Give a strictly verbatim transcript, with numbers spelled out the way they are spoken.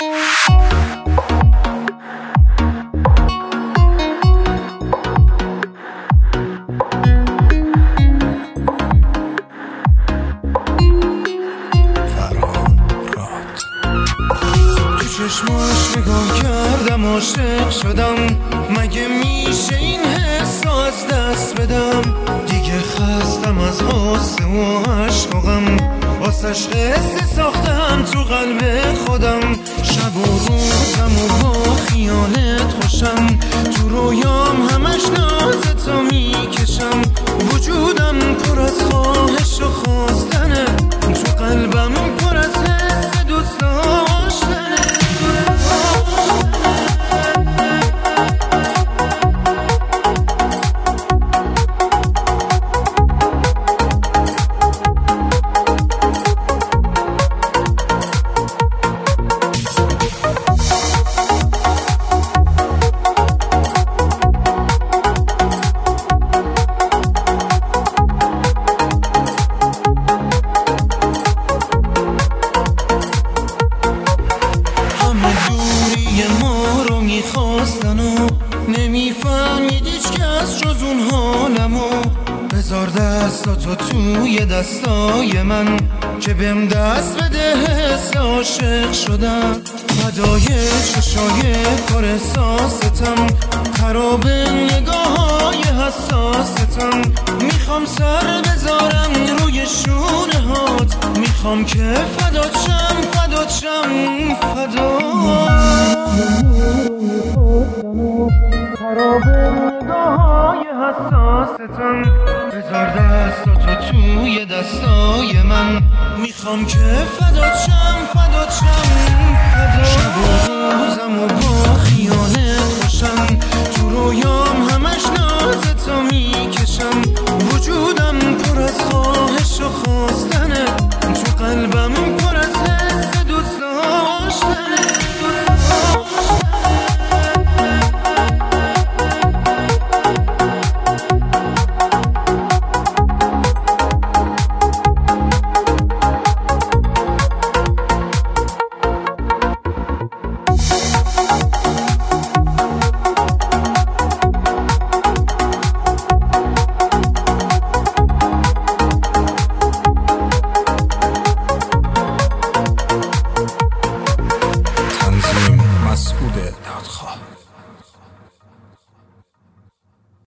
چشماش نگاه کردم عاشق شدم، مگه میشه این حس از دست بدم؟ دیگه خستم از غصه و عشق و غم، واسش قصه ساختم تو قلب خودم. شب و روزم و با خیالت خوشم، تو رویام همش ناز تو میکشم. وجودم پر از خواهش و خواستنه، تو قلبم پر از حس دوست داشتنه. میخواستن و نمیفهمید هیچ کس جز اون حالمو. بذار دستاتو توی دستای من که بهم دست بده حس عاشق شدم. فدای چشای پر احساستم، خراب نگاه های حساستم. میخوام سر بذارم روی شونه هات، میخوام که فدات شم فدات شم فدات. خراب نگاه های حساستم، بذار دستاتو توی دستای من. میخوام که فدات شم فدات